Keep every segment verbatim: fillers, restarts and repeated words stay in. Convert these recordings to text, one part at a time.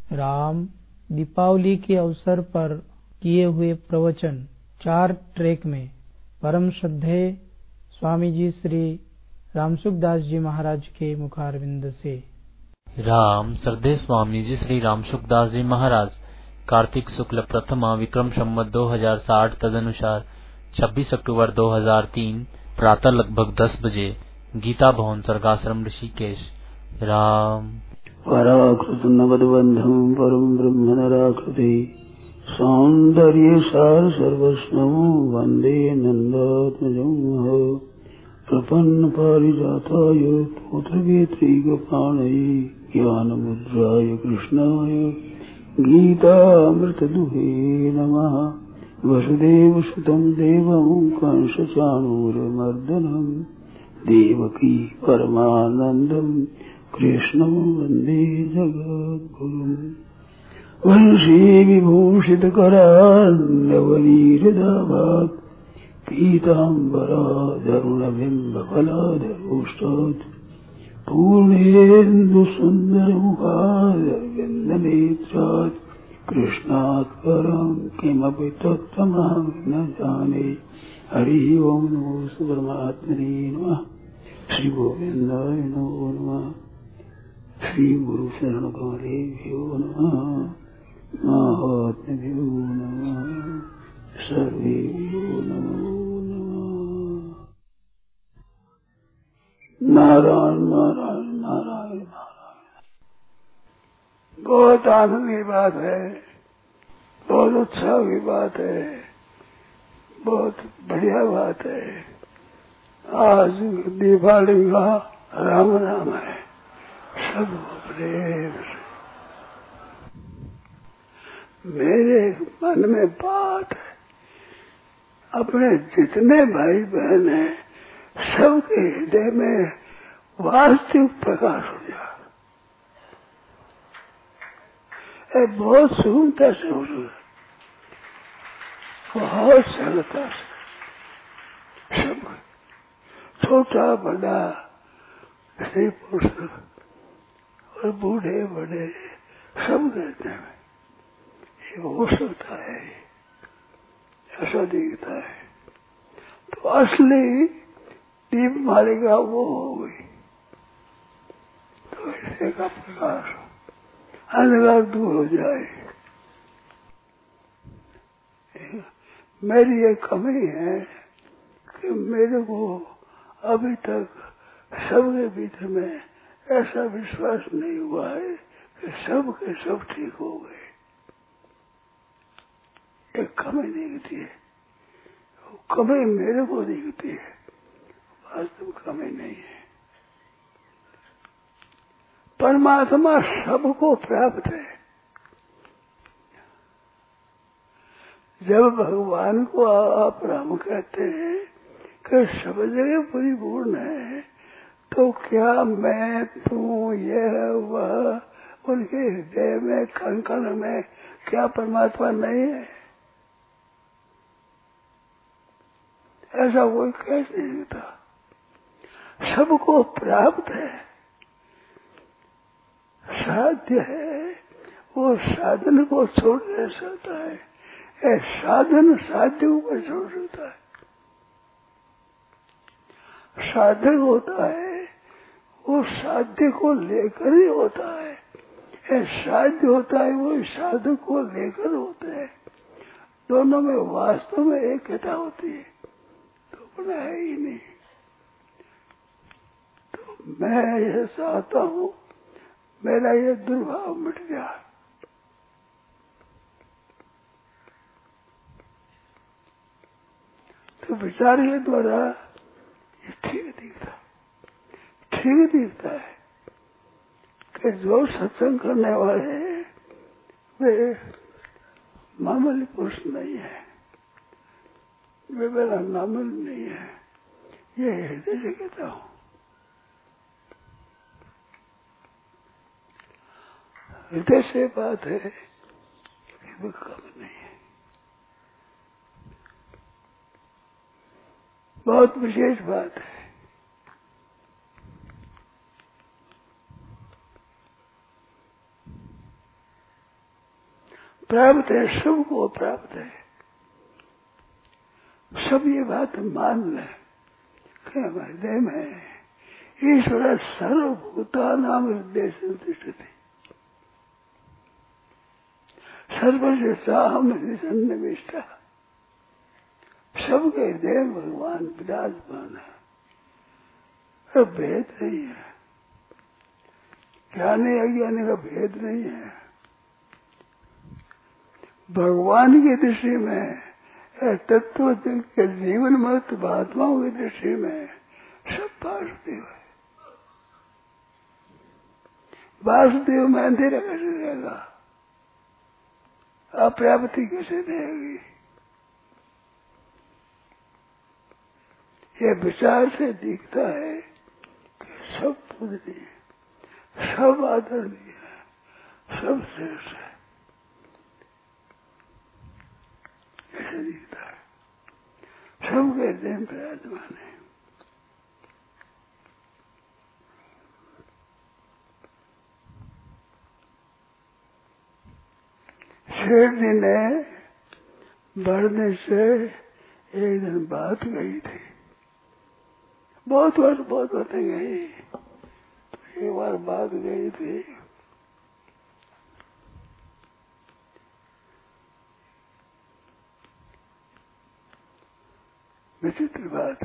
राम दीपावली के अवसर पर किए हुए प्रवचन चार ट्रैक में परम श्रद्धेय स्वामी जी श्री रामसुखदास जी महाराज के मुखारविंद से। राम श्रद्धेय स्वामी जी श्री रामसुखदास जी महाराज कार्तिक शुक्ल प्रथमा विक्रम संवत दो हजार साठ तदनुसार छब्बीस अक्टूबर दो हजार तीन प्रातः लगभग दस बजे गीता भवन सर्गाश्रम ऋषिकेश। राम पराकृत नवद्बंधम परम ब्रह्म नराकृति सौंदर्य सार सर्वस्वं वंदे नंदात्मजं प्रपन्न पारिजाताय पुत्रवेत्रैकपाणये ज्ञानमुद्राय कृष्णाय गीतामृतदुहे नमः। वसुदेवसुतं देवं कंसचाणूरमर्दनं देवकी परमानन्दं कृष्णं वन्दे जगद्गुरुम्। वंशी विभूषितकरान्नवनीहृदाभात् पीताम्बरादरुणबिम्बफलाधरोष्टात् पूर्णेन्दुसुन्दरमुखादरविन्दनेत्रात् कृष्णात् परं किमपि तत्त्वमहं न जाने। हरि ओं नमो परमात्मने नमः। श्री गोविंदाय नमो नमः। श्री गुरु शरण कमलेभ्यो नमः। महात्म्यो नमः। सर्वेभ्यो नमो नमः। नारायण नारायण नारायण नारायण। बहुत आनंद की बात है, बहुत उत्साह की बात है, बहुत बढ़िया बात है। आज दीपावली का राम नाम है, सब प्रेम से। मेरे मन में बात है, अपने जितने भाई बहन हैं सबके हृदय में वास्तविक प्रकाश हो जाए। बहुत सुगमता से हो रहा है, बहुत सरलता से। सब छोटा बड़ा स्त्री पुरुष और बूढ़े बड़े सब कहते हैं ये हो सकता है, ऐसा दिखता है। तो असली दीप मालिका वो हो गई तो ऐसे का प्रकाश अंधकार दूर हो जाए। मेरी ये कमी है कि मेरे को अभी तक सबके भीतर में ऐसा विश्वास नहीं हुआ है कि सब के सब ठीक हो गए। एक कमी दिखती है, वो कमी मेरे को दिखती है, वास्तव कमी नहीं है। परमात्मा सबको प्राप्त है। जब भगवान को आप राम कहते हैं कि सब जगह परिपूर्ण है, तो क्या मैं तू यह वह उनके हृदय में कण कण में क्या परमात्मा नहीं है? ऐसा कोई कैसे नहीं था। सबको प्राप्त है, साध्य है, वो साधन को छोड़ नहीं सकता है। ए साधन साध्य को छोड़ सकता है। साधक होता है वो साध्य को लेकर ही होता है। ए साध्य होता है वो साधक को लेकर होते हैं। दोनों में वास्तव में एकता होती है, तो अपना है ही नहीं। तो मैं यह चाहता हूँ मेरा ये दुर्भाव मिट गया। तो विचार के द्वारा ये ठीक दिखता ठीक दिखता है कि जो सत्संग करने वाले हैं वे मामूली पुरुष नहीं है, वे मेरा मामूली नहीं है। ये हृदय से कहता हूँ। हृदय से बात है कि वे कम नहीं है। बहुत विशेष बात है। प्राप्त है, सबको प्राप्त है। सब ये बात मान लें कि हमारे हृदय में ईश्वर सर्वभूतानां हृदय संतिष्ठति, सर्वस्य साहम हृदय सन्निविष्टा। सबके हृदय में भगवान विराजमान है, तो भेद नहीं है, ज्ञानी अज्ञानी का भेद नहीं है। भगवान की दृष्टि में, तत्व के जीवन मत महात्माओं की दृष्टि में सब वासुदेव है। वासुदेव में अंधेरा कैसे रहेगा, अप्राप्ति कैसे रहेगी? यह विचार से दिखता है कि सब पूजनीय, सब आदरणीय है, सब श्रेष्ठ है, ऐसे दिखता है। सबके हृदय में विराजमान है। शेर जी ने बढ़ने से एक दिन बात गई थी, बहुत बार बहुत बातें गई, एक बार बात गई थी। विचित्र बात,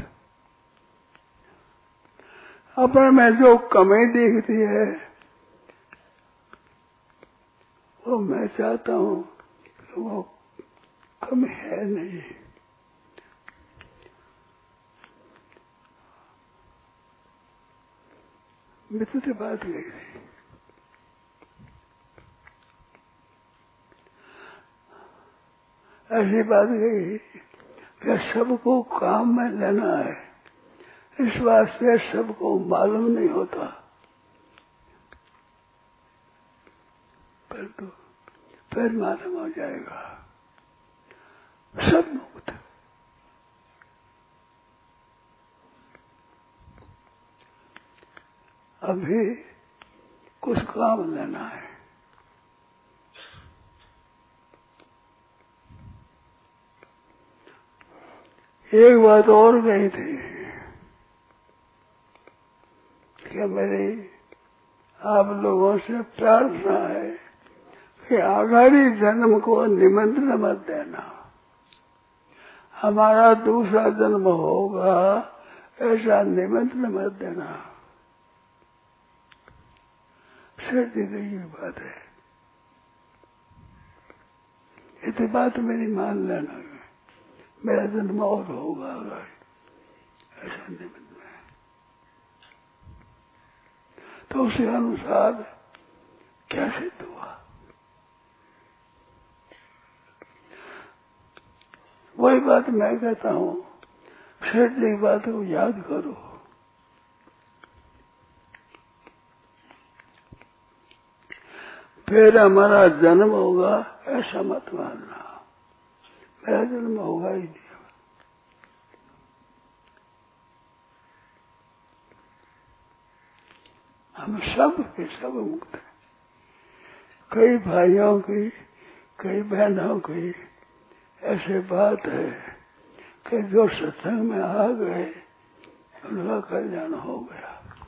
अपने में जो कमी दिखती है वो मैं चाहता हूं कि वो कमी है नहीं। विचित्र बात गई थी। ऐसी बात गई कि सबको काम में लेना है, इस वास्ते सबको मालूम नहीं होता, परंतु फिर मालूम हो जाएगा। सब मुक्त, अभी कुछ काम लेना है। एक बात और गई थी कि मेरी आप लोगों से प्रार्थना है कि आगामी जन्म को निमंत्रण मत देना, हमारा दूसरा जन्म होगा ऐसा निमंत्रण मत देना। सिर दी गई ये बात है, इतनी बात मेरी मान लेना, मेरा जन्म और होगा ऐसा निमंत्रण है। तो उसी अनुसार क्या सिद्ध हुआ, वही बात मैं कहता हूं, शेठ जी की बात को याद करो। फिर हमारा जन्म होगा ऐसा मत मानना, मेरा जन्म होगा ही नहीं। हम सब के सब मुक्त हैं। कई भाइयों की, कई बहनों की ऐसे बात है कि जो सत्संग में आ गए उनका कल्याण हो गया।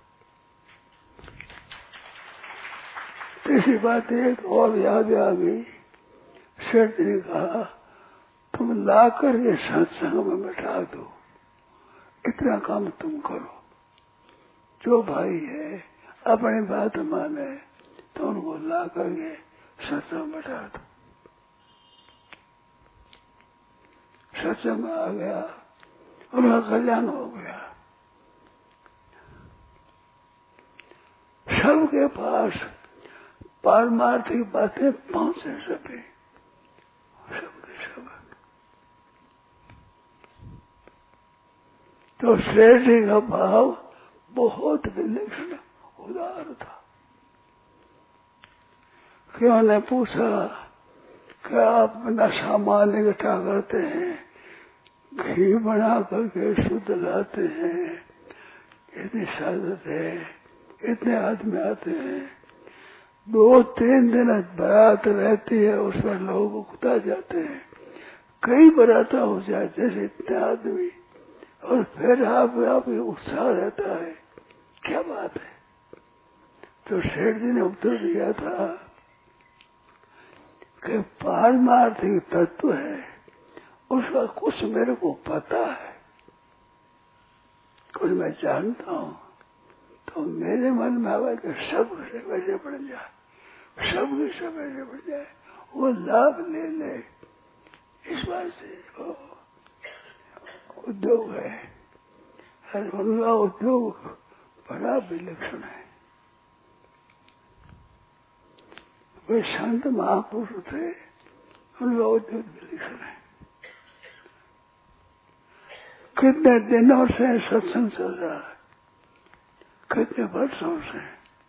तीसरी बात एक और याद आ गई, सेठ ने कहा तुम ला करके सत्संग में बैठा दो, इतना काम तुम करो। जो भाई है अपनी बात माने तो उनको ला करके सत्संग में बैठा दो। सत्संग में आ गया, उनका कल्याण हो गया। सबके पास पारमार्थिक बातें पहुंचे सके, सबके सब। तो श्रेष्ठ जी का भाव बहुत विलक्षण उदार था। क्यों ने पूछा कि आप अपना सामान इकट्ठा करते हैं, घी बना करके शुद्ध लाते हैं, इतनी सादत है, इतने आदमी आते हैं, दो तीन दिन बारात रहती है, उसमें लोग उकता जाते हैं, कई बराता हो जाए जैसे इतने आदमी, और फिर आप आप उत्साह रहता है, क्या बात है। तो सेठ जी ने उत्तर दिया था कि पारमार्थिक तत्व है, उसका कुछ मेरे को पता है, कुछ मैं जानता हूं। तो मेरे मन में आवा कि सब से वैसे बढ़ जाए, सब से वैसे बढ़ जाए, वो लाभ ले ले, इस बात से वो उद्योग है। और उनका उद्योग बड़ा विलक्षण है। वे संत महापुरुष थे, उनका उद्योग विलक्षण है। कितने दिनों से सत्संग चल रहा है, कितने वर्षों से।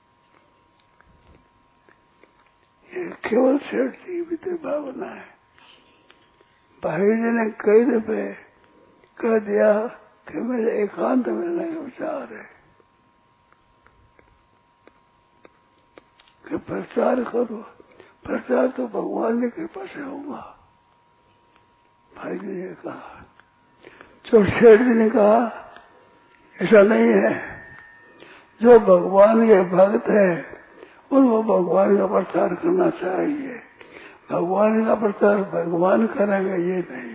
ये केवल सेठ की भी भावना है। भाई जी ने कई दफे कह दिया कि मेरे एकांत मिलने का विचार है कि प्रचार करो। प्रचार तो भगवान की कृपा से होगा, भाई जी ने कहा। जो सेठ जी ने कहा ऐसा नहीं है, जो भगवान के भक्त है उनको भगवान का प्रचार करना चाहिए, भगवान का प्रचार भगवान करेंगे ये नहीं।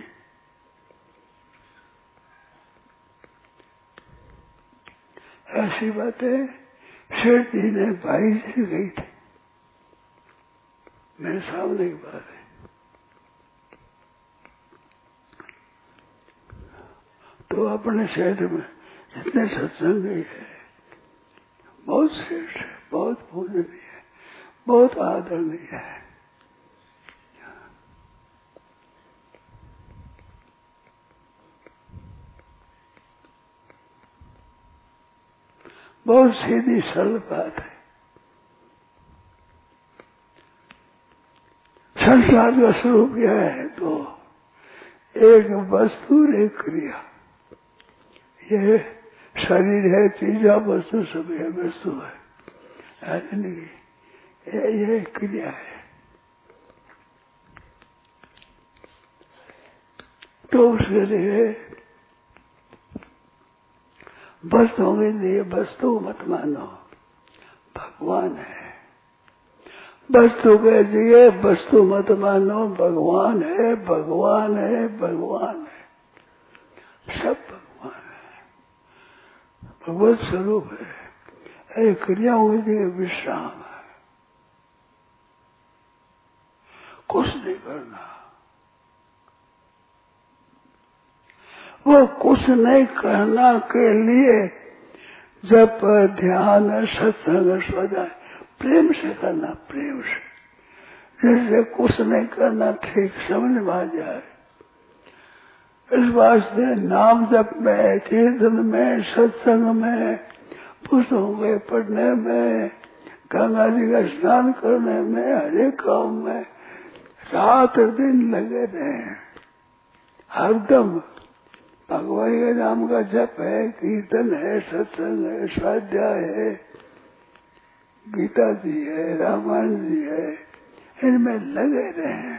ऐसी बातें सेठ जी ने भाई से गई थी, मेरे सामने की बात है। तो अपने शहर में जितने सत्संग है, बहुत श्रेष्ठ है, बहुत पूजनीय है, बहुत आदरणीय है। बहुत सीधी सरल बात है। संसार का स्वरूप यह है, तो एक वस्तु एक क्रिया। ये शरीर है, चीजा वस्तु सब है, वस्तु है, ऐसे नहीं, ये क्रिया है। तो उसके लिए वस्तुओं के लिए वस्तु मत मानो, भगवान है। वस्तु के लिए वस्तु मत मानो, भगवान है, भगवान है, भगवान है, सब भगवान है, भगवत स्वरूप है। एक क्रियाओं के लिए विश्राम है, कुछ नहीं करना। वो कुछ नहीं करना के लिए जब ध्यान सत्संग स्वाध्याय प्रेम से करना, प्रेम से, जैसे कुछ नहीं करना ठीक समझ में आ जाए। इस वास्ते नाम जप में, कीर्तन में, सत्संग में, पुस्तकों के पढ़ने में, गंगा जी का स्नान करने में, हरे काम में रात दिन लगे रहे। हरदम भगवान के नाम का जप है, कीर्तन है, सत्संग है, स्वाध्याय है, गीता जी है, रामायण जी है, इनमें लगे रहे।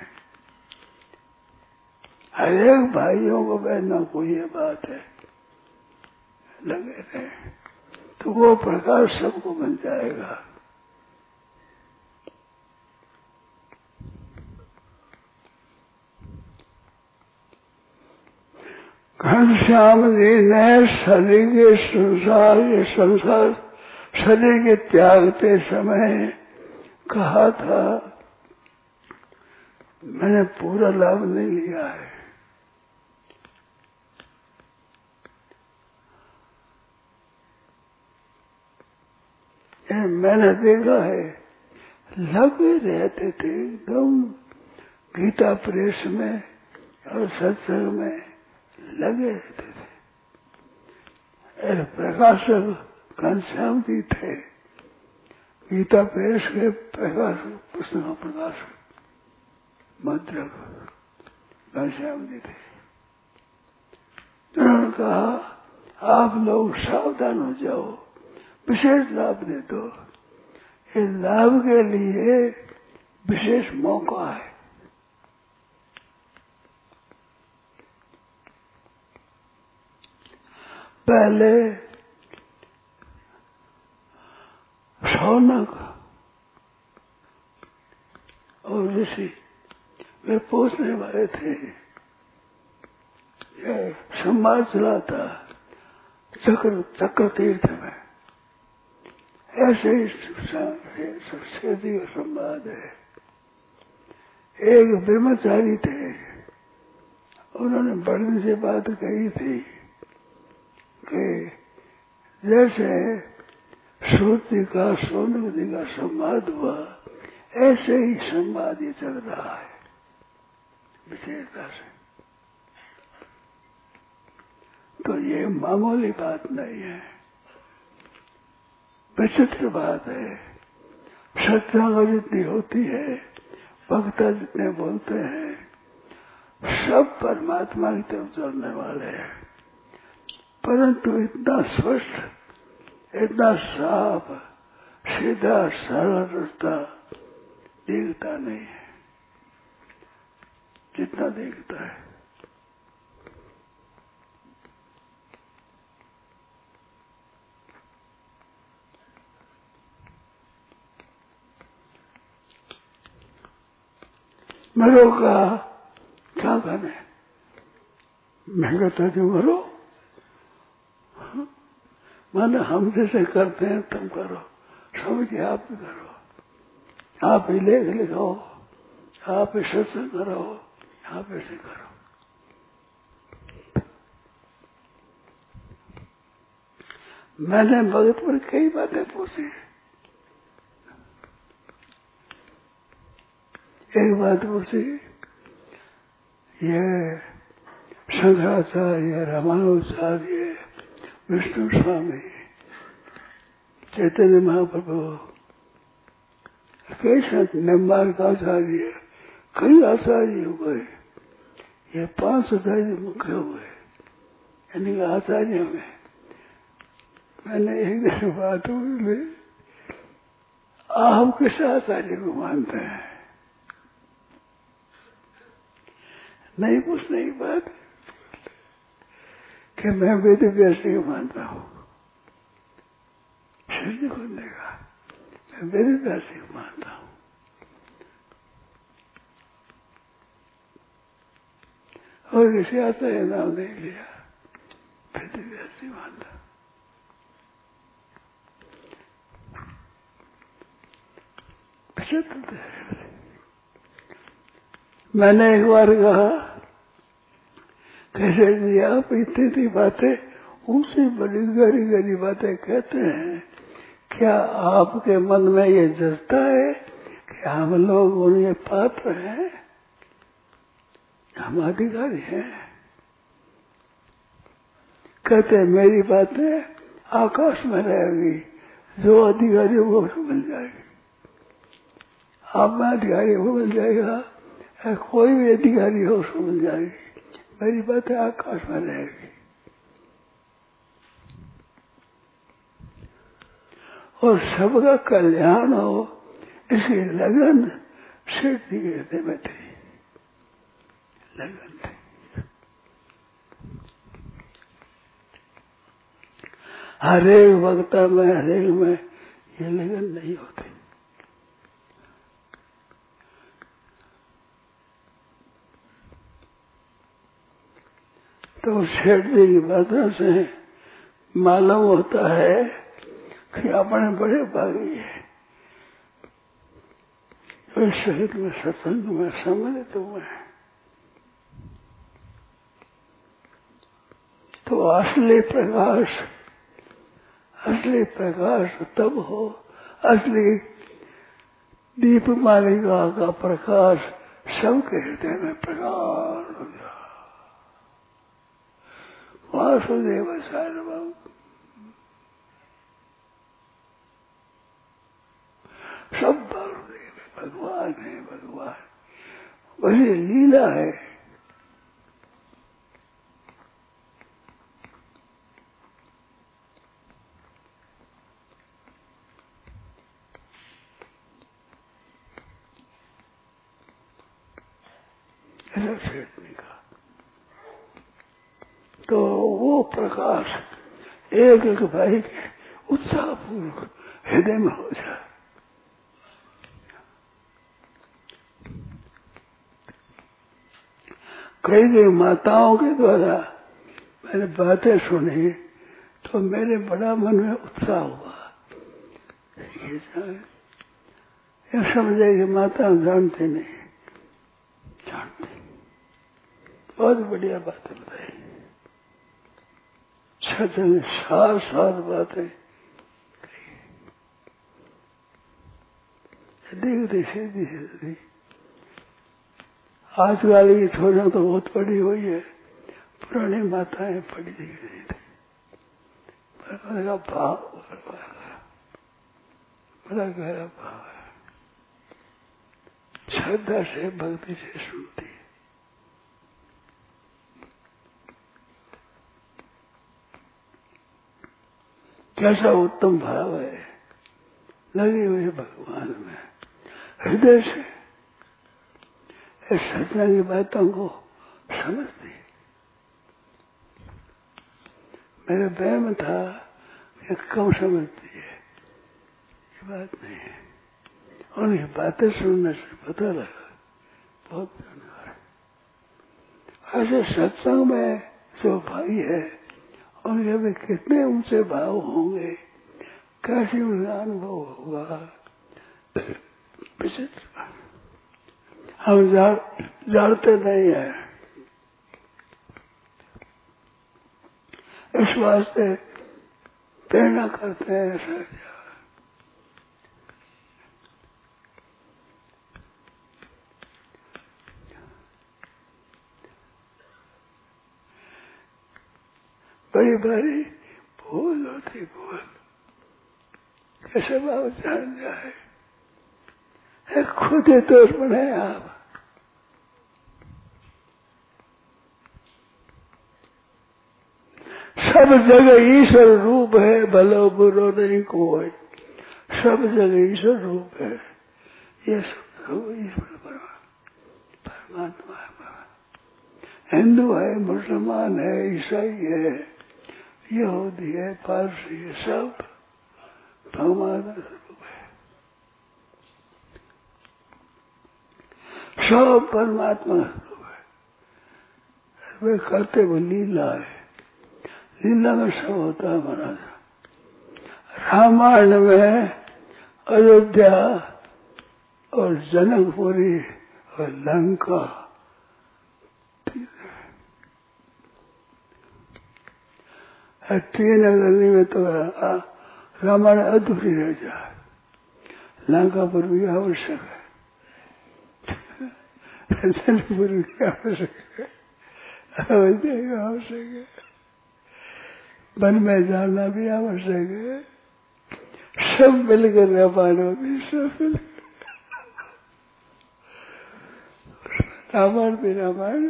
हर एक भाइयों को बहनों को ये बात है, लगे रहे, तो वो प्रकाश सबको मिल जाएगा। घनश्याम जी ने शरीर के संसार के संसार शरीर के त्यागते समय कहा था, मैंने पूरा लाभ नहीं लिया है। ये मैंने देखा है, लगे रहते थे एकदम गीता प्रेस में और सत्संग में लगे रहते थे। प्रकाशक घनश्याम जी थे, गीता प्रेस के प्रकाशक, पुस्तक प्रकाशक मद्रक घनश्याम जी थे। उन्होंने कहा आप लोग सावधान हो जाओ, विशेष लाभ दे दो। ये लाभ के लिए विशेष मौका है। पहले शौनक और ऋषि वे पूछने वाले थे, यह संवाद चलाता चक्र चक्र तीर्थ में, ऐसे ही सीधी का संवाद है। एक ब्रह्मचारी थे, उन्होंने बड़े से बात कही थी कि जैसे श्रुति का सोनक जी का संवाद हुआ, ऐसे ही संवाद ये चल रहा है विशेषता से। तो ये मामूली बात नहीं है, विचित्र बात है। श्रद्धा जितनी होती है, भक्ता जितने बोलते हैं, सब परमात्मा की तरफ चलने वाले हैं, परंतु इतना स्पष्ट, इतना साफ सीधा सरल रास्ता दिखता नहीं है जितना दिखता है। मरो का क्या कहना है? मैं कहता जो मरो, माने हम जैसे करते हैं तुम करो, समझिए आप भी करो, आप ही लेख लिखो, आप ही सत्संग करो, आप ऐसे करो। मैंने भगत पर कई बातें पूछी। एक बात पूछी, ये शंकराचार्य, रामानुजाचार्य, विष्णु स्वामी, चैतन्य महाप्रभु, कई संत, निम्बार्काचार्य, कई आचार्य हुए, ये पांच आचार्य मुख्य हुए, यानी आचार्य में। मैंने एक दिन बात हुई, आप किस आचार्य को मानते हैं? नहीं पूछने की बात कि मैं वेद व्यास को मानता हूँ, शरीर को देगा, मैं वेद व्यास को मानता हूँ। और किसी आता है नाम नहीं लिया, वेद व्यास को मानता। मैंने एक बार कहा, कैसे जी आप इतनी इतनी बातें, ऊंची बड़ी गहरी गहरी बातें कहते हैं, क्या आपके मन में ये जचता है कि हम लोग उनके पात्र हैं, हम अधिकारी हैं? कहते मेरी बातें आकाश में रहेगी, जो अधिकारी वो मिल जाएगी। आप में अधिकारी वो मिल जाएगा, कोई भी अधिकारी हो उसको मिल जाएगी, मेरी बातें आकाश में रहेगी। और सबका कल्याण हो, इसकी लगन सेठ जी के हृदय में थी, लगन थी। हरेक वक्ता में, हरेक में ये लगन नहीं होती। तो सेठ जी की बातों से मालूम होता है कि अपने बड़े भागी है, तो इस शरीर में सत्संग में सम्मिलित हुए हैं। तो असली प्रकाश, असली प्रकाश तब हो, असली दीप मालिका का प्रकाश सबके हृदय में प्रकाश हो गया। वासुदेव सर्वम, सब वासुदेव भगवान है, भगवान वही लीला है। ऐसा छेड़ने का। तो वो प्रकाश एक एक भाई के उत्साहपूर्वक हृदय में हो जाए। कई कई माताओं के द्वारा मैंने बातें सुनी तो मेरे बड़ा मन में उत्साह हुआ। ये ये समझे कि माता जानते नहीं, जानते बहुत बढ़िया बातें बताई। सच में सार सार बातें देखते सीधी सीधी। आज वाली की छोड़ना तो बहुत बड़ी हुई है, पुरानी माताएं पड़ी दिख रही थी। बड़ा भाव बड़ा गहरा भाव है, श्रद्धा से भक्ति से सुनती है। कैसा उत्तम भाव है, लगी हुई भगवान में हृदय से इस सतना की बातों को समझती। मेरे वहम था कि कम समझती है, ये बात नहीं है। उनकी बातें सुनने से पता लगा बहुत जानकार है। ऐसे सत्संग में जो भाई है उनके भी कितने ऊंचे भाव होंगे, कैसे उनका अनुभव होगा विचित्र। हम जानते नहीं है, इस वास्ते प्रेरणा करते हैं। ऐसा क्या बड़ी बड़ी भूल होती, भूल कैसे भाव जान जाए, खुद ही दोष बनाए आप। सब जगह ईश्वर रूप है, भलो बुरो नहीं कोई, सब जगह ईश्वर रूप है। ये सब रूप ईश्वर परमात्मा है। हिंदू है, मुसलमान है, ईसाई है, यहूदी है, पारसी है, सब भगवान का स्वरूप है। सब परमात्मा का स्वरूप है। वे करते वो लीला है, लीला में सब होता है महाराज। रामायण में अयोध्या और जनकपुरी और लंका तीन अगली में तो रामायण अधूरी रह जाए, लंकापुर भी आवश्यक है, जनकपुर भी आवश्यक है, अयोध्या भी आवश्यक है, वन में जाना भी आवश्यक है। सब मिलकर रामायण होती, सब मिलकर रामायण भी रामायण,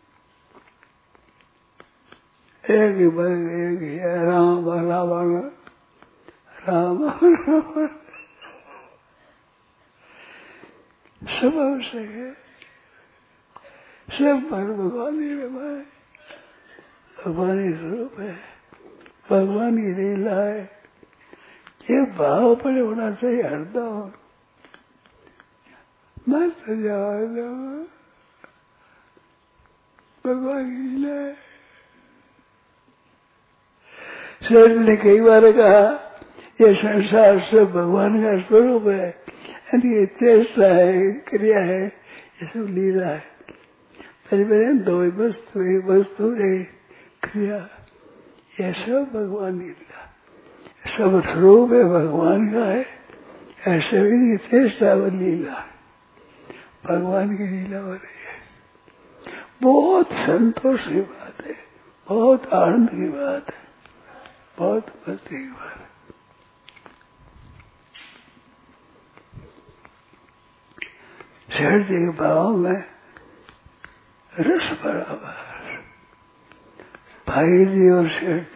एक ही बन एक ही है, राम रावण राम रावण सब आवश्यक है। सब पर भगवान ही है, भगवान ही स्वरूप है, भगवान की लीला है। ये भाव पर होना चाहिए हरदम। मस्त जाओ भगवान की लीला है। शेर ने कई बार कहा ये संसार सब भगवान का स्वरूप है, ये चेष्टा है, क्रिया है, ये सब लीला है। पहले पहले दो वस्तु एक वस्तु एक क्रिया, ये सब भगवान की लीला, सब स्वरूप है भगवान का है। ऐसे भी चेष्टा व लीला भगवान की लीला हो रही है। बहुत संतोष की बात है, बहुत आनंद की बात है, बहुत मस्ती की बात है। शेर जी के भाव में रस बराबर, भाई जी और शेर